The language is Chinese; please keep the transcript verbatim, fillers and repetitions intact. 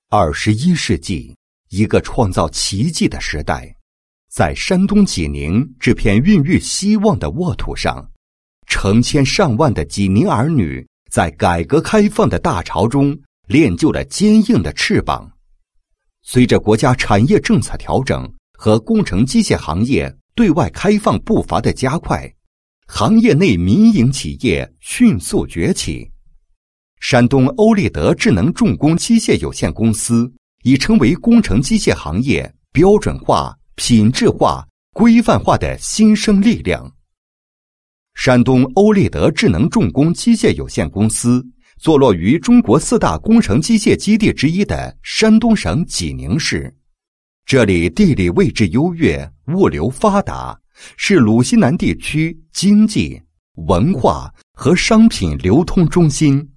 二十一世纪，一个创造奇迹的时代，在山东济宁这片孕育希望的沃土上，成千上万的济宁儿女在改革开放的大潮中练就了坚硬的翅膀。随着国家产业政策调整和工程机械行业对外开放步伐的加快，行业内民营企业迅速崛起。山东欧立德智能重工机械有限公司已成为工程机械行业标准化、品质化、规范化的新生力量。山东欧立德智能重工机械有限公司坐落于中国四大工程机械基地之一的山东省济宁市，这里地理位置优越，物流发达，是鲁西南地区经济、文化和商品流通中心。